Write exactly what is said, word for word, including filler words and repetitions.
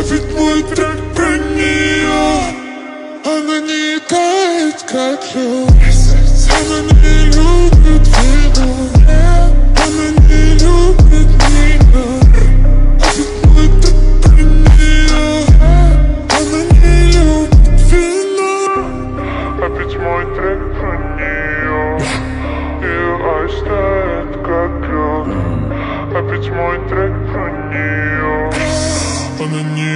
ведь мой трек про нее. Она не тает, как лед. Она не любит вино. Она не любит меня. А ведь мой трек про нее. Она не любит вино. А ведь мой трек про нее. Ее айс тает, как лед. А ведь мой трек про нее. Она не